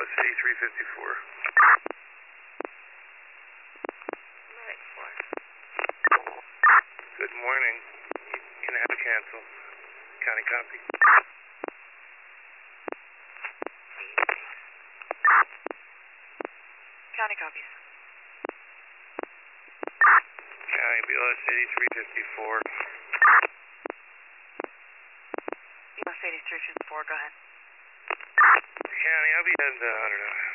BLS 8354. Good morning. Can I have a cancel? County copy. County copies. County BLS 8354. BLS 8354, go ahead. County, I'll be at, I don't know,